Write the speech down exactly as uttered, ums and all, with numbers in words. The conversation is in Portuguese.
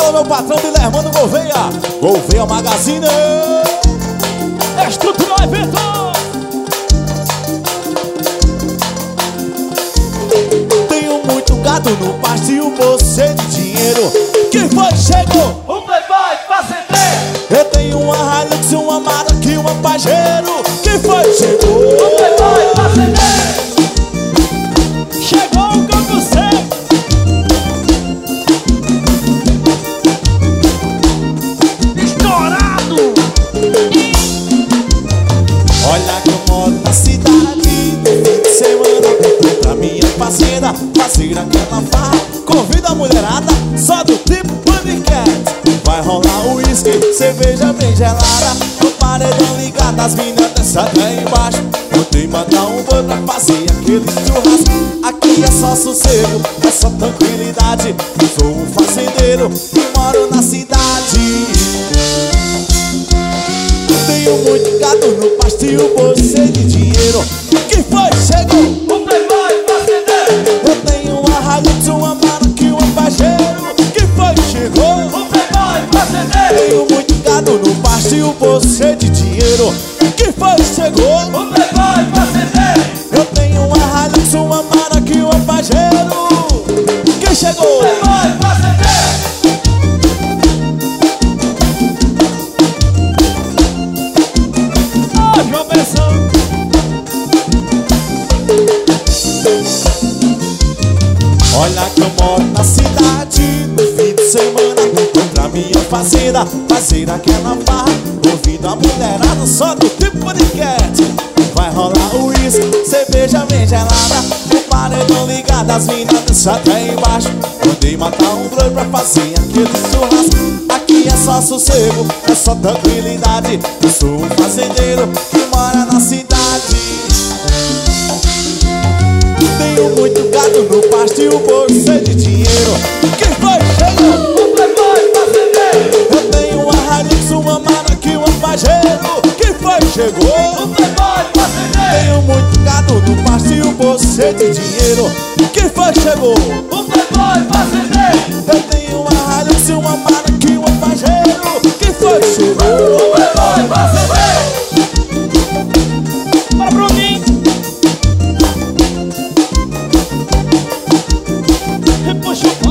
Alô, meu patrão de Lermano Gouveia, Gouveia Magazine. Estrutural evento. Tenho muito gado no pasto e um bolseiro de dinheiro. Quem foi que chegou? O playboy fazendeiro. Eu tenho uma Hilux, uma Maraca e uma Pajero. Quem foi que chegou? O playboy fazendeiro. Chegou o Campo Seco. Estourado. Olha que eu moro na cidade. No fim de semana vou pra minha fazenda fazer aquela farra. Convido a mulherada só do tipo Panicat. Vai rolar o uísque, cerveja bem gelada. No paredão ligado, as minas dançam até embaixo. Botei matar um boi pra fazer aquele churrasco. Aqui é só sossego, é só tranquilidade. Eu sou um fazendeiro e moro na cidade. Tenho muito gado no pasto e o bolso cheio de dinheiro. Quem foi que chegou? O playboy fazendeiro. Eu tenho uma Hilux, uma Maraca e uma Pajero. Quem foi que chegou? O playboy fazendeiro. Tenho muito gado no pasto e o bolso cheio de dinheiro. Quem foi que chegou? O playboy fazendeiro. Eu tenho uma Hilux, uma Maraca e uma Pajero. Quem chegou? O playboy fazendeiro. Ah, João Bessão. Olha que eu moro na cidade. No fim de semana vou pra minha fazenda fazer aquela farra. Ouvindo a mulherada só do tipo Panicat. Vai rolar o uísque, cerveja bem gelada. No paredão ligado, as minas dançam até embaixo. Mandei matar um boi pra fazer aquele churrasco. Aqui é só sossego, é só tranquilidade. Eu sou um fazendeiro que mora na cidade. Tenho muito gado no pasto e o bolso cheio de dinheiro. Quem foi que chegou? O playboy fazendeiro. Eu tenho uma Hilux, uma Maraca e uma Pajero. Quem foi que chegou? O playboy fazendeiro. Tenho muito gado no pasto e o bolso cheio de dinheiro. Quem foi que chegou? O playboy fazendeiro. Eu tenho uma Hilux, uma Maraca e uma Pajero. Quem foi que chegou? O playboy fazendeiro. Para Bruninho. Puxa o